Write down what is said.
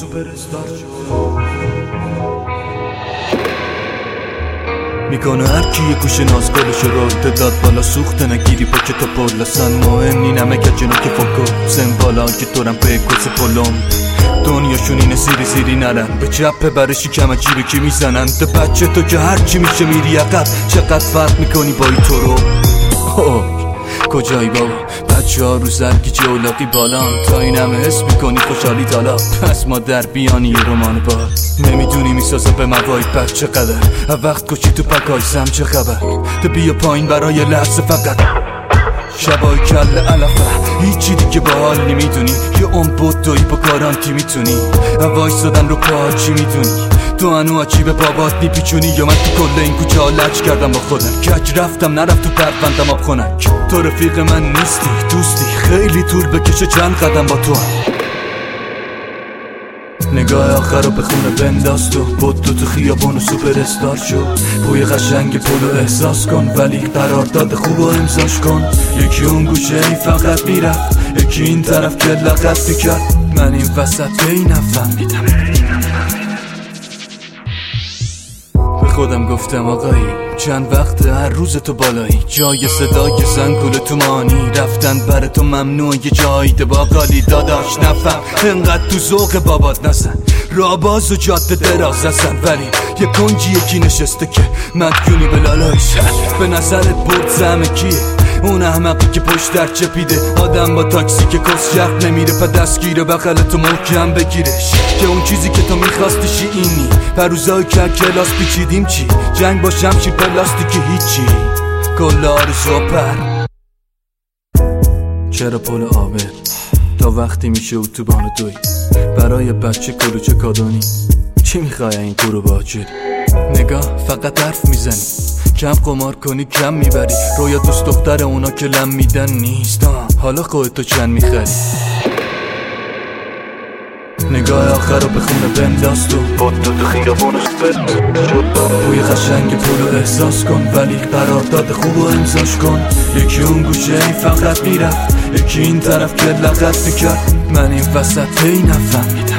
سوپر استار شد. میکنه هر کی یه گوشه ناز گلشو رو داد بالا سوخته نگیری با کتاب بالا سن مهم نی نمه که جنو که فکر سن بالا که دورم به کس پلم دنیاشون اینه سیری سیری نرن به چپ برشی کم جیبه کی میزنن ده بچه تو که هرچی میشه میری عقب چقدر فرق میکنی با این تو رو کجایی بابا بچه ها رو زرگی جولاقی بالان تا این همه حس میکنی خوشحالی دالا پس ما در بیانی یه رمان باد نمیدونی میسازه به مواید بد چقدر وقت کشی تو پکایزم چه خبر تو بیا پایین برای لحظه فقط شبای کل علفه هیچی دیگه با حال نمیدونی یه اون بود توی با کارانتی میتونی وایستادن رو پا چی میدونی تو هنو عجیب بابات میپیچونی یا من تو کل این کوچه ها لج کردم با خودم کج رفتم نرفت تو پروندم آب خونک تو رفیق من نیستی دوستی خیلی طول بکشه چند قدم با تو هم. نگاه آخر رو به خونه بنداز تو بود تو خیابون و سوپر استار شو بوی قشنگ پولو احساس کن ولی قرارداد خوب و امضاش کن یکی اون گوشه ای فقط میرفت یکی این طرف که لغت میکرد من این وسط به این نفهمیدم به خودم گفتم آقایی چند وقت هر روز تو بالایی جای صدای زنگول تو مانی رفتن بر تو ممنوع یه جایی ده باقالی داداش نفهم انقدر تو ذوق بابات نزن راباز و جاده دراز هستن ولی یه کنجی یکی نشسته که مدیونی به لالای شد به نظرت برد زمه کیه اون احمقی که پشت در چپیده آدم با تاکسی که کس شرق نمیره پا دستگیره بغل تو محکم بگیرش که اون چیزی که تو میخواستیشی اینی پروزای که کلاس پیچیدیم چی جنگ با شمشیر پلاستیکی هیچی کل آرزو پر چرا پل آبر تا وقتی میشه اتوبان دوی برای بچه کلوچه کادونی چی میخوای این کورو باچید نگاه فقط حرف میزنی کم قمار کنی کم میبری رویا دوست دختر اونا که لم میدن نیست حالا خودتو چند میخری نگاه آخر رو به خونه بنداز تو بود تو خیابونش بوی قشنگ پولو احساس کن ولی قرارداد خوب و امضاش کن یکی اون گوشه ای فقط میرفت یکی این طرف که لغت میکرد من این وسط هی نفهمیدم